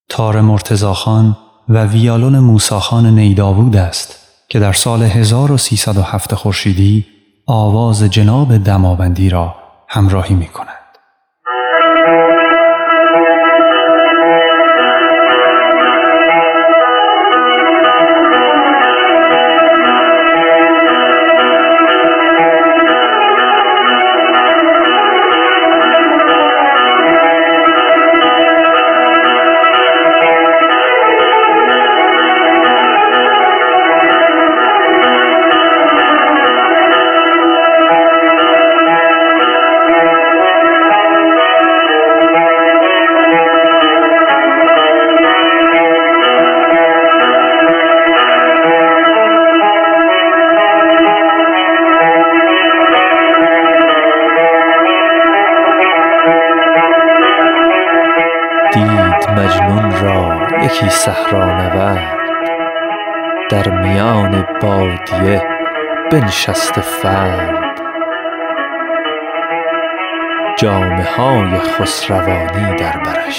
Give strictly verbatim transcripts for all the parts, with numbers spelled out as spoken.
تار مرتضاخان و ویالون موسیخان نیداوود است که در سال هزار و سیصد و هفت خورشیدی آواز جناب دماوندی را همراهی می کند. دید مجنون را یکی صحرانورد، در میان بادیه بنشسته فرد. جامه های خسروانی در برش،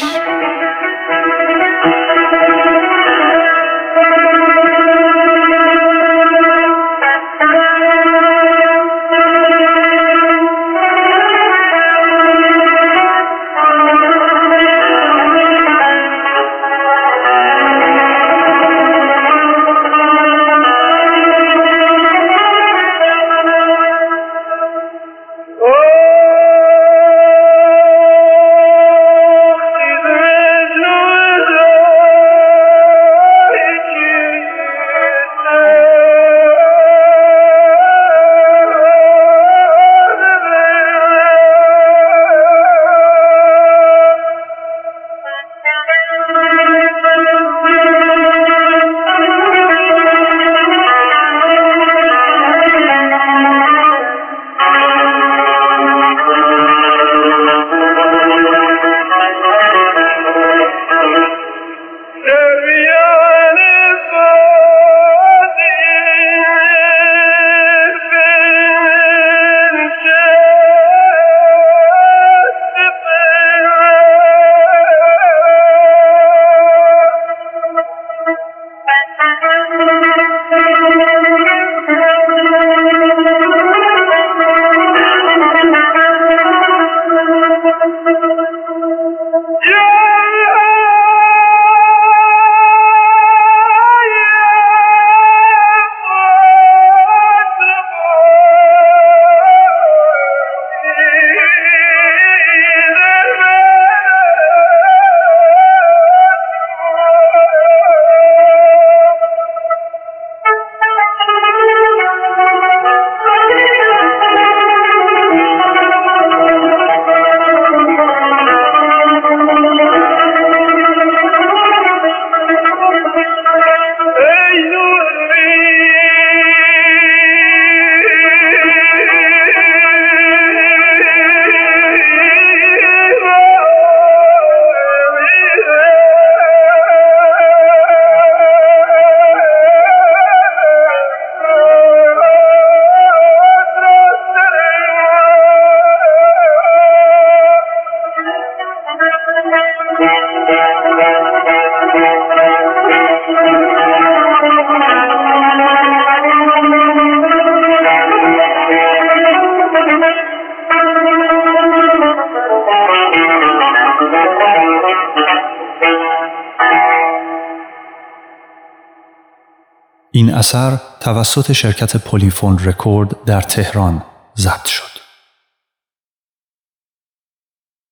این اثر توسط شرکت پلیفون رکورد در تهران ضبط شد.